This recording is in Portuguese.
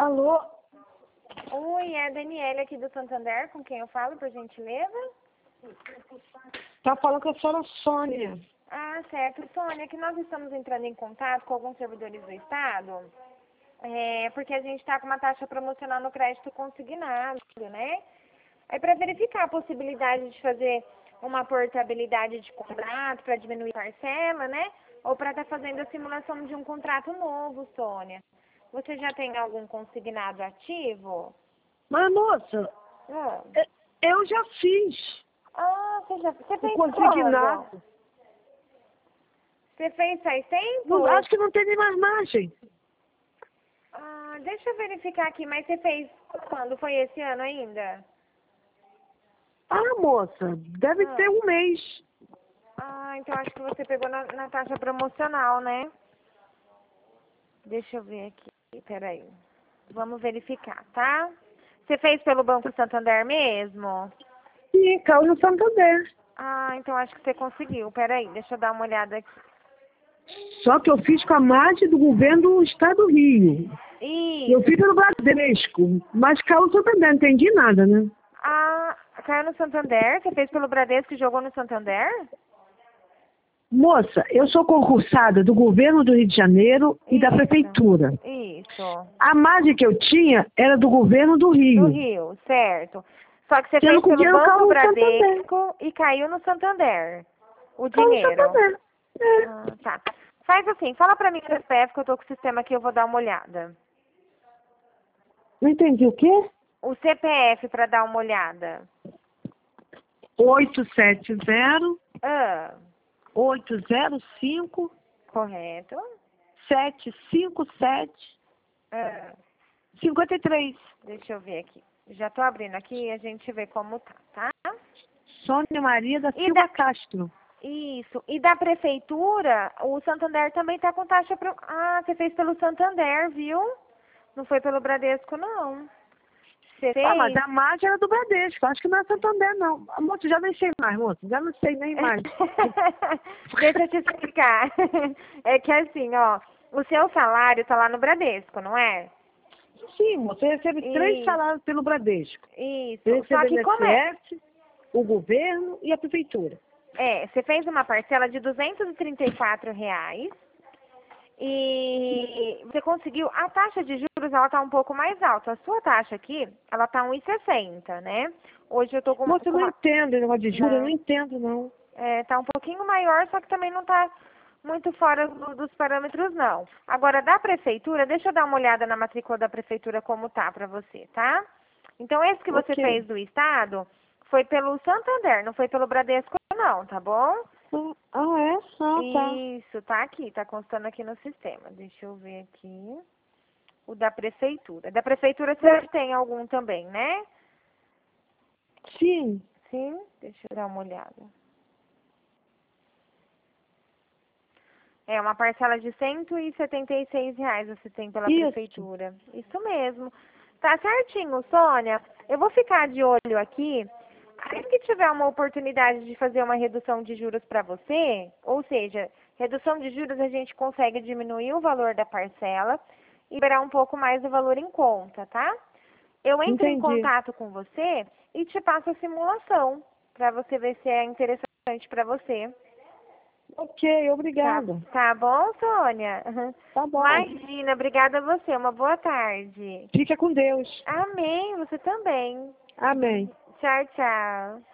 Alô? Oi, é a Daniela aqui do Santander, com quem eu falo, por gentileza? Tá falando com a senhora Sônia. Ah, certo. Sônia, que nós estamos entrando em contato com alguns servidores do Estado, porque a gente está com uma taxa promocional no crédito consignado, né? Aí para verificar a possibilidade de fazer uma portabilidade de contrato para diminuir a parcela, né? Ou para estar fazendo a simulação de um contrato novo, Sônia. Você já tem algum consignado ativo? Mas, moça, Ah, eu já fiz você fez o consignado. quando? Você fez faz tempo? Acho que não tem nem mais margem. Ah, deixa eu verificar aqui, mas você fez quando? Foi esse ano ainda? Ah, moça, deve ter um mês. Ah, então acho que você pegou na taxa promocional, né? Deixa eu ver aqui, peraí. Vamos verificar, tá? Você fez pelo Banco Santander mesmo? Sim, caiu no Santander. Ah, então acho que você conseguiu. Peraí, deixa eu dar uma olhada aqui. Só que eu fiz com a margem do governo do Estado do Rio. Eu Isso. fiz pelo Bradesco, mas caiu no Santander, não entendi nada, né? Ah, caiu no Santander? Você fez pelo Bradesco e jogou no Santander? Moça, eu sou concursada do governo do Rio de Janeiro e da Isso. prefeitura. Isso. A margem que eu tinha era do governo do Rio. Do Rio, certo. Só que você Pelo fez pelo dinheiro caiu Banco no Santander. Bradesco e caiu no Santander. O Caiu no dinheiro. Santander. É. Ah, tá. Faz assim, fala pra mim o CPF que eu tô com o sistema aqui, eu vou dar uma olhada. Não entendi o quê? O CPF pra dar uma olhada. 870 Ah, 805 correto. 757 Ah, 53. deixa eu ver aqui. Já tô abrindo aqui e a gente vê como tá? Sônia Maria da E Silva da, Castro. isso. E da prefeitura, o Santander também tá com taxa pro... Ah, você fez pelo Santander, viu? Não foi pelo Bradesco, não. Você Ah, mas fez? a margem era do Bradesco. Acho que não é Santander, não. Moça, já nem sei mais, moça. Já não sei nem mais. Deixa eu te explicar. É que assim, ó, o seu salário tá lá no Bradesco, não é? Sim, moça. Eu recebo 3 Isso, salários pelo Bradesco. isso. Eu Só recebo que como é? INSS, o governo e a prefeitura. Você fez uma parcela de R$ 234 e você conseguiu, a taxa de juros ela tá um pouco mais alta. A sua taxa aqui, ela tá 1,60, né? Hoje eu tô com Moça, eu não uma... entendo esse negócio de juros, eu não Não, entendo, não. tá um pouquinho maior, só que também não tá muito fora dos parâmetros, não. Agora, da prefeitura, deixa eu dar uma olhada na matrícula da prefeitura como tá pra você, tá? Então, esse que você Ok. fez do Estado foi pelo Santander, não foi pelo Bradesco, não, tá bom? Ah, é? Ah, tá. Isso, tá aqui, tá constando aqui no sistema. Deixa eu ver aqui. O da prefeitura. Da prefeitura você tem algum também, né? Sim. Sim? Deixa eu dar uma olhada. É uma parcela de R$ 176 você tem pela Isso. prefeitura. Isso mesmo. Tá certinho, Sônia. Eu vou ficar de olho aqui. Assim que tiver uma oportunidade de fazer uma redução de juros para você, ou seja, redução de juros a gente consegue diminuir o valor da parcela e liberar um pouco mais o valor em conta, tá? Eu entro em Entendi. contato com você e te passo a simulação para você ver se é interessante para você. Ok, obrigada. Tá bom, Sônia? Tá bom. Imagina, obrigada a você. Uma boa tarde. Fica com Deus. Amém, você também. Amém. Tchau, tchau.